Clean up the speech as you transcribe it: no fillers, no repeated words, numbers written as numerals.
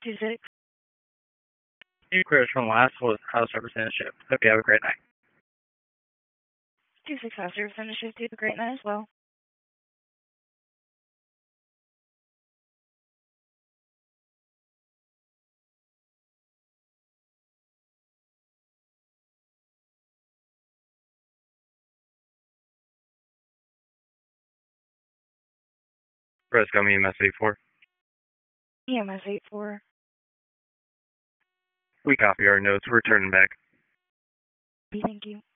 26. New queries from last was House Representative. Hope you have a great night. 26 House Representative. You have a great night as well. Fresco, EMS 84. EMS 84. We copy our notes. We're turning back. Thank you.